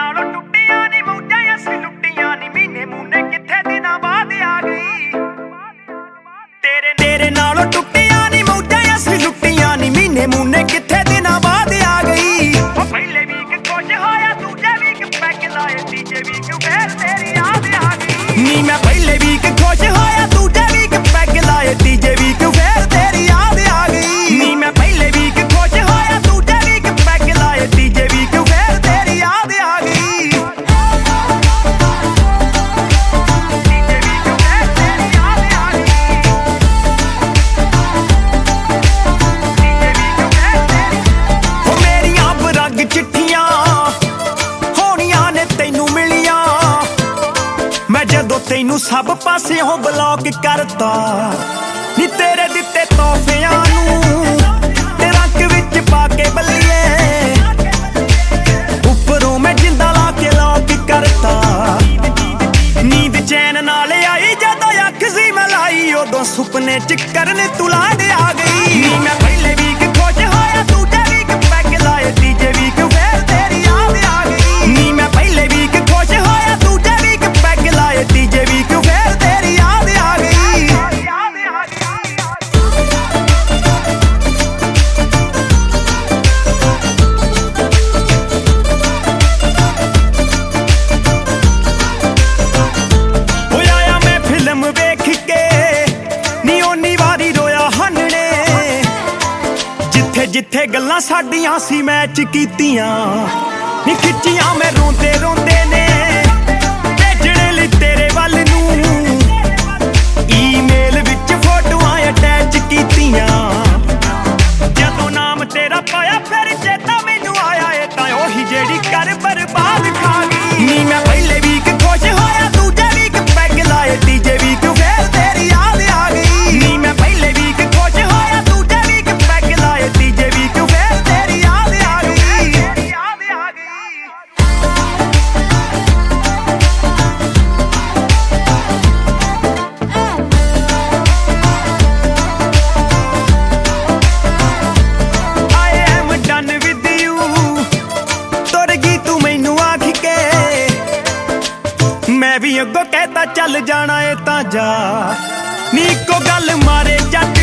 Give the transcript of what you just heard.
ਨਾਲੋਂ ਟੁੱਟੀਆਂ ਨੀ ਮੌਜਾਂ ਅਸੀਂ ਲੁੱਟੀਆਂ ਨੀ ਮਹੀਨੇ ਮੂਨੇ ਕਿੱਥੇ ਦਿਨਾਂ ਬਾਅਦ ਆ ਗਈ ਤੇਰੇ ਨਾਲੋਂ ਟੁੱਟੀਆਂ ਨੀ ਮੌਜਾਂ ਅਸੀਂ ਲੁੱਟੀਆਂ ਨੀ ਮਹੀਨੇ ਮੂਨੇ ਕਿੱਥੇ ਦਿਨਾਂ ਬਾਅਦ ਆ ਗਈ ਉਹ ਪਹਿਲੇ ਵੀਕ ਕੁਝ ਹੋਇਆ ਦੂਜੇ ਵੀਕ ਪੈਗ ਲਾਏ ਤੀਜੇ ਵੀਕ ਫੇਰ ਤੇਰੀ ਯਾਦ ਆ ਗਈ ਨੀ ਮੈਂ ਪਹਿਲੇ ਵੀਕ ਕੁਝ ਹੋਇਆ ਦੂਜੇ ਵੀਕ ਪੈਗ ਲਾਏ ਤੀਜੇ ਵੀਕ ਫੇਰ ਤੇਰੀ ਯਾਦ ਆ ਗਈ ਨੀ ਮੈਂ ਪਹਿਲੇ ਵੀਕ ਕੁਝ ਹੋਇਆ ਦੂਜੇ ਵੀਕ ਪੈਗ ਲਾਏ ਤੀਜੇ ਵੀਕ ਫੇਰ ਤੇਰੀ ਯਾਦ ਆ ਗਈ ਤੀਜੇ ਵੀਕ ਫੇਰ ਤੇਰੀ ਯਾਦ ਆ ਗਈ ਤੀਜੇ ਵੀਕ ਫੇਰ ਤੇਰੀ ਉਹ ਮੇਰੀਆਂ ਬਰੰਗ ਚਿੱਠੀਆਂ ਹੋਣੀਆਂ ਨੇ ਤੈਨੂੰ ਮਿਲੀਆਂ ਮੈਂ ਜਦੋਂ ਤੈਨੂੰ ਸਭ ਪਾਸਿਓਂ ਬਲੌਕ ਕਰਤਾ ਨੀ ਤੇਰੇ ਦਿੱਤੇ ਤੋਹਫਿਆਂ ਨੂੰ ਤੇ ਰੰਗ ਵਿੱਚ ਪਾ ਕੇ ਬੱਲੀਏ ਉੱਪਰੋਂ ਮੈਂ ਜਿੰਦਾ ਲਾ ਕੇ ਲੌਕ ਕਰਤਾ ਨੀਂਦ ਚੈਨ ਨਾਲ ਆਈ ਜਦੋਂ ਅੱਖ ਸੀ ਮੈਂ ਲਾਈ ਉਦੋਂ ਸੁਪਨੇ ਚ ਕਰਨ ਤੂੰ ਲਾਡ ਆ ਗਈ ਨੀ ਮੈਂ ਪਹਿਲੇ ਵੀਕ ਖੁਸ਼ ਹੋਇਆ ਦੂਜੇ ਵੀਕ ਪੈਗ ਲਾਏ ਤੀਜੇ ਵੀਕ ਫੇਰ ਤੇਰੀ ਯਾਦ ਆ ਗਈ ਨੀ ਮੈਂ ਪਹਿਲੇ ਵੀਕ ਖੁਸ਼ ਹੋਇਆ ਦੂਜੇ ਵੀਕ ਪੈਗ ਲਾਏ ਤੀਜੇ ਵੀਕ ਫੇਰ ਤੇਰੀ ਯਾਦ ਆ ਗਈ ਹੋਇਆ ਮੈਂ ਫਿਲਮ ਵੇਖ ਕੇ ਨੀ ਓਨੀ ਵਾਰੀ ਰੋਇਆ ਹੰਨੇ ਜਿੱਥੇ ਗੱਲਾਂ ਸਾਡੀਆਂ ਸੀ ਮੈਚ ਕੀਤੀਆਂ ਨੀ ਖਿੱਚੀਆਂ ਮੈਂ ਰੋਂਦੇ ਰੋਂਦੇ ਨੇ ਭੇਜਣ ਲਈ ਤੇਰੇ ਵੱਲ ਨੂੰ ਈਮੇਲ ਵਿੱਚ ਫੋਟੋਆਂ ਅਟੈਚ ਕੀਤੀਆਂ ਜਦੋਂ ਨਾਮ ਤੇਰਾ ਪਾਇਆ ਫਿਰ ਚੇਤਾ ਮੈਨੂੰ ਆਇਆ ਇਹ ਤਾਂ ਉਹੀ ਜਿਹੜੀ ਕਰ ਬਰਬਾਦ ਖਾ ਗਈ ਨੀ ਮੈਂ ਪਹਿਲੇ ਵੀਕ ਖੁਸ਼ ਹੋਇਆ ਦੂਜੇ ਵੀਕ ਪੈਗ ਲਾਏ ਤੀਜੇ ਵੀਕ ਫੇਰ ਤੇਰੀ ਯਾਦ ਆ ਗਈ ਨੀ ਮੈਂ ਪਹਿਲੇ ਵੀਕ ਖੁਸ਼ ਹੋਇਆ ਦੂਜੇ ਵੀਕ ਪੈਗ ਲਾਏ ਤੀਜੇ ਵੀਕ ਫੇਰ ਤੇਰੀ ਯਾਦ ਆ ਗਈ ਯਾਦ ਆ ਗਈ I am done with you ਤੁਰ ਗਈ ਤੂੰ ਮੈਨੂੰ ਆਖ ਕੇ ਮੈਂ ਵੀ ਅੱਗੋਂ ਕਹਿਤਾ ਚੱਲ ਜਾਣਾ ਏ ਤਾਂ ਜਾ ਨੀ ਇੱਕੋ ਗੱਲ ਮਾਰੇ ਜੱਟ